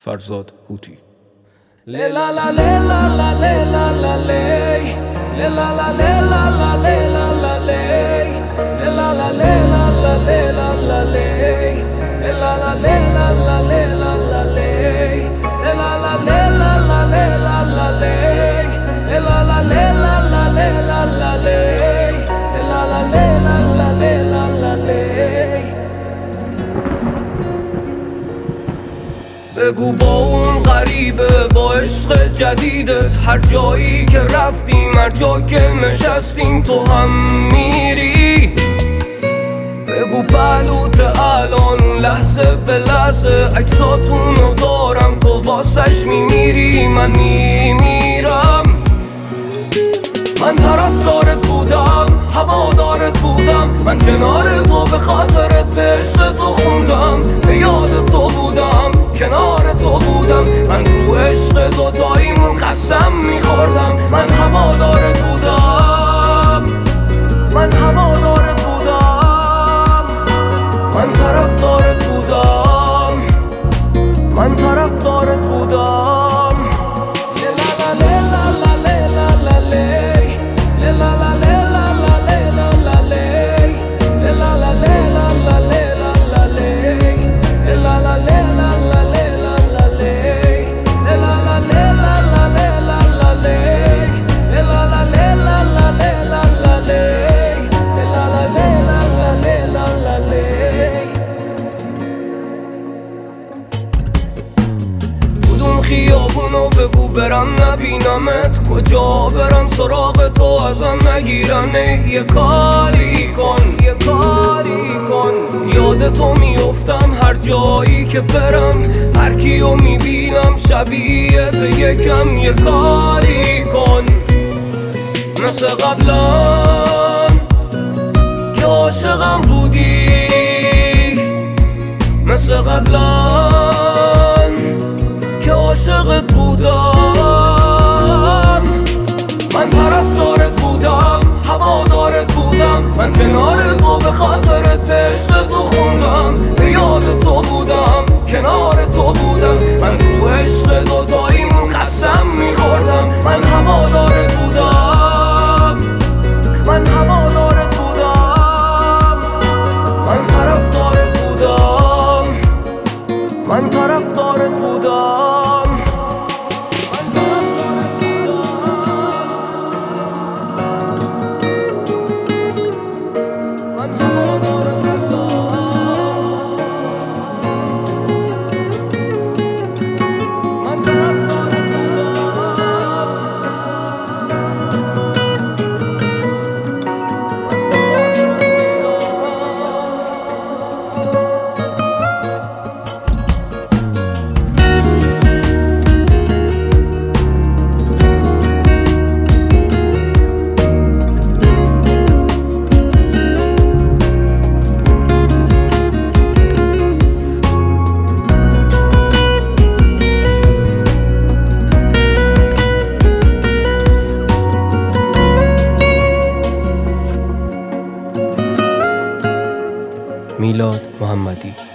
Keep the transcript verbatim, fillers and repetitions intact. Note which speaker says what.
Speaker 1: فرزاد هوتی.
Speaker 2: لیلا لا لیلا لا لیلا لا لی لیلا لا لیلا لا لیلا لا لی لیلا لا لیلا لا لیلا لا لی لیلا لا لیلا لا لیلا لا لی لیلا لا لیلا لا لیلا لا لی لیلا لا لیلا لا لیلا لا لی لیلا لا لیلا لا لیلا لا لی. بگو با اون غریبه با عشق جدیدت هر جایی که رفتیم هر جا که نشستیم تو هم میری. بگو پهلوت الان لحظه به لحظه عکساتونو دارم تو واسش میمیری من میمیرم. من طرفدارت بودم هوادارت بودم من کنار تو به خاطرت به عشق تو خوندم به یاد تو بودم کنار تو بودم من رو عشق دوتاییمون قسم میخوردم. من هوادارت بودم من هوادارت بودم من طرفدارت بودم من طرفدارت بودم. خیابونو بگو برم نبینمت کجا برم سراغ تو ازم نگیرن یه کاری کن یه کاری کن. یاد تو میفتم هر جایی که برم هر کیو میبینم شبیه تو یکم یه کاری کن مثل قبلا که عاشقم بودی مثل قبلا که عاشقت بودم. من طرفدارت بودم هوادارت بودم من کنار تو به خاطرت به عشق تو خوندم به یاد تو بودم کنار تو بودم من رو عشق دوتاییمون قسم میخوردم. من هوادارت بودم من هوادارت بودم من طرفدارت بودم من طرفدارت بودم.
Speaker 1: میلاد محمدی.